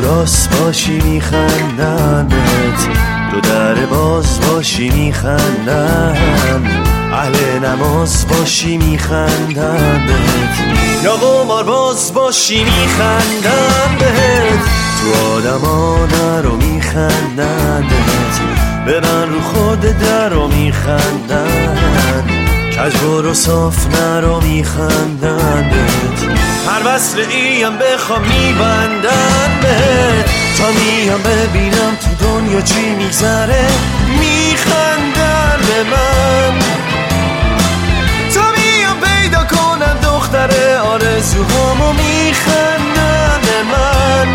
راست باشی میخندن بهت، دو در باز باشی میخندن، اهل نماز باشی میخندن بهت، یا قمار باز باشی میخندن بهت، تو آدما نرو میخندن بهت، ببن رو خود درو میخندن، کج برو صاف نرو میخندن بهت، هر وصل ایم بخوام میبندن بهت، تا میام ببینم تو دنیا چی میگذره میخندن به من، تا میام پیدا کنم دختر آرزوهامو میخندن به من،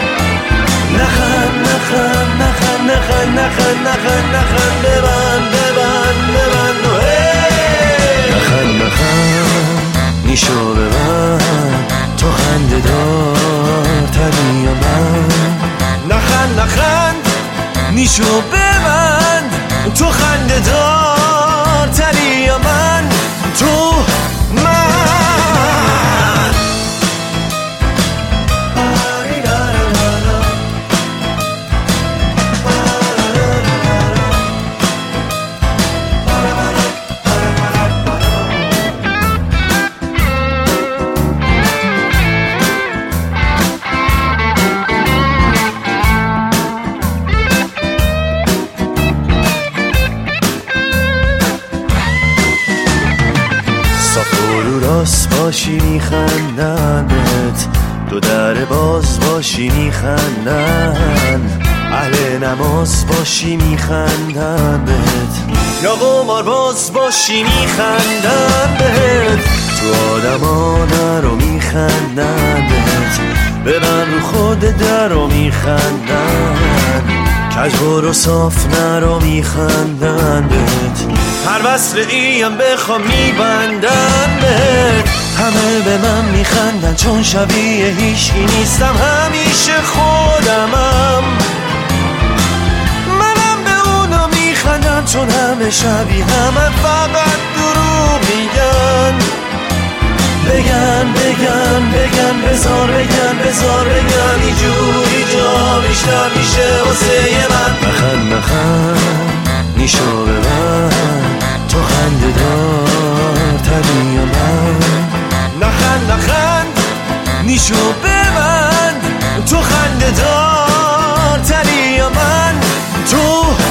نخند نخند نخند نخند نخند نخند نخند ببن ببن ببن نخند نخند نیشو ببن، تو خنده دار تری یا من، نخند نخند نیشو ببند، تو خنده دار تری یا من، تو من. راست باشی میخندن بهت، دو در باز باشی میخندن، اهل نماز باشی میخندن بهت، یا قمار باز باشی میخندن بهت، تو آدما نرو میخندن بهت، ببن رو خود درو میخندن، کج برو صاف نرو میخندن بهت، هر وصل ایم بخوام میبندن بهت، همه به من میخندن چون شبیه هیچکی نیستم، همیشه خودمم، منم به اونا میخندم چون همه شبیه همه، فقط دروغ میگن، بگن بگن بگن بذار بگن بذار بگن، اینجوری جا بیشتر میشه واسه من، نخند نخند نیشو ببن، تو خنده دار تری یا من، نخند نخند نیشو ببند، تو خنده دار تری یا من، تو